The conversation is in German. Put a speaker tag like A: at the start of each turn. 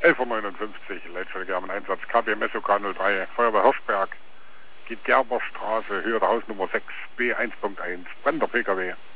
A: 11:59 Uhr, Leitstelle am Einsatz, KB MessoK 03, Feuerwehr Hirschberg, geht Gerberstraße, Höhe der Hausnummer 6, B1.1, brennender PKW.